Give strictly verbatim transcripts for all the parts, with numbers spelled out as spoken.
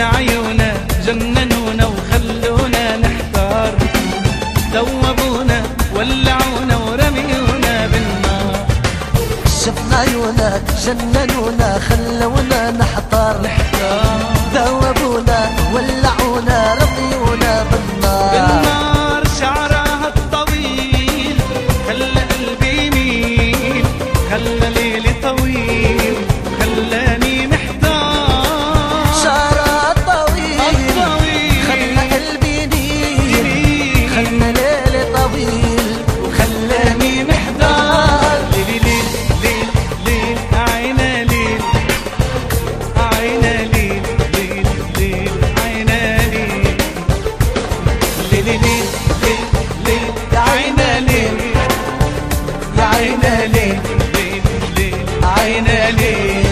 ولا عيونا جننونا وخلونا نحتار، ذوبونا ولعونا ورميونا بالنار. شفنا عيونك جننونا خلونا نحتار، ذوبونا ولعونا رميونا بالنار. بالنار شعرها الطويل خلى قلبي يميل، خلى ليلي طويل خلاني محتار. شعرها الطويل خلى قلبي يميل، خلى ليلي طويل وخلاني محتار. ليل ليل ليل ليل عينا ليل عينا ليل ليل ليل عينا ليل ليل ليل ليل ليل عينا ليل يا عينا ليل ليل ليل عينا ليل.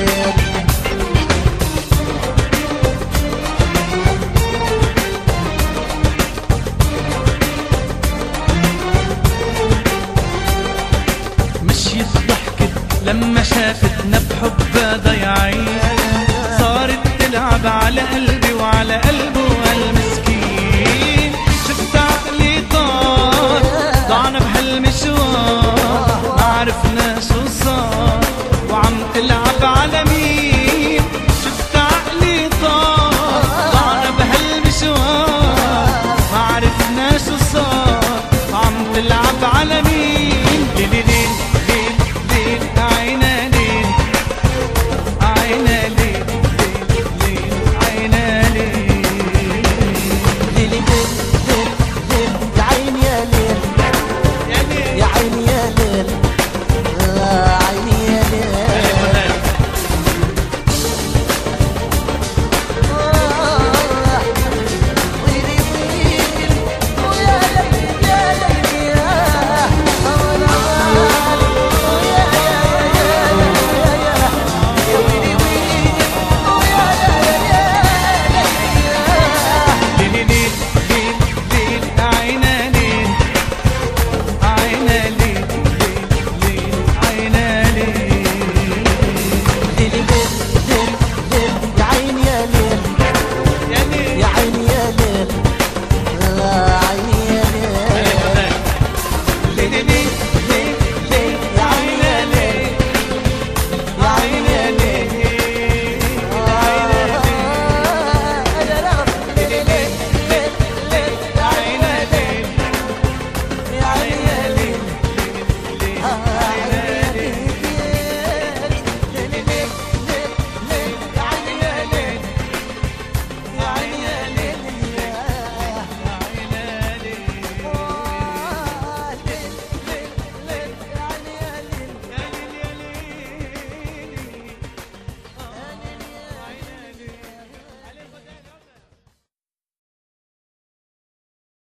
مشيت ضحكت لما شافتنا بحبها ضيعين، صارت تلعب على قلبي وعلى قلبه هالمسكين. شفت عقلي طار ضعنا بهالمشوار، ما عرفنا شو صار وعم تلعب على مين. شفت عقلي طار ضعنا بهالمشوار، ما عرفنا شو صار وعم تلعب على مين. ليل ليل ليل ليل عينا ليل عينا ليل ليل ليل عينا ليل ليل ليل ليل ليل يا عيني يا ليل يا ليل يا عيني يا ليل يا عيني يا ليل. ويلي ويلي ويا ليل يا ليل يا ويا يا ويلي ويلي ويا ليل يا ليل ليل ليل ليل عينا ليل عينا ليل ليل ليل عينا ليل ليل ليل ليل ليل يا عيني يا ليل يا ليل يا عيني يا ليل يا عيني يا ليل. ليل ليل